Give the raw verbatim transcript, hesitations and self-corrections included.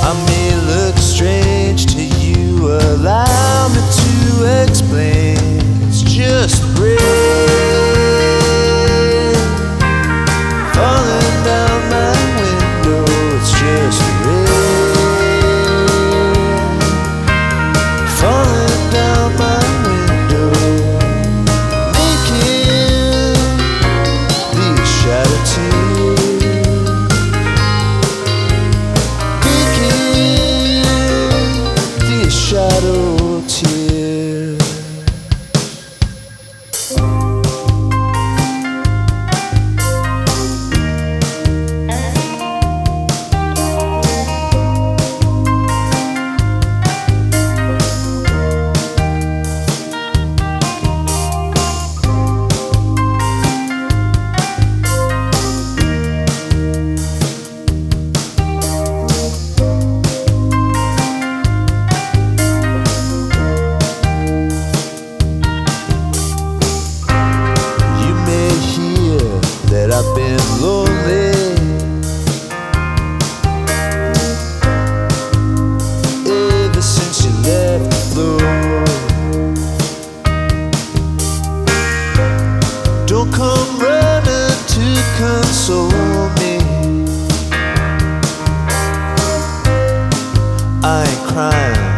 I may look strange to you, allow me to explain. It's just rain falling down my window. It's just rain falling down my window, making these shadow tears, making these shadow tears. I've been lonely ever since you left the floor. Don't come running to console me. I ain't crying,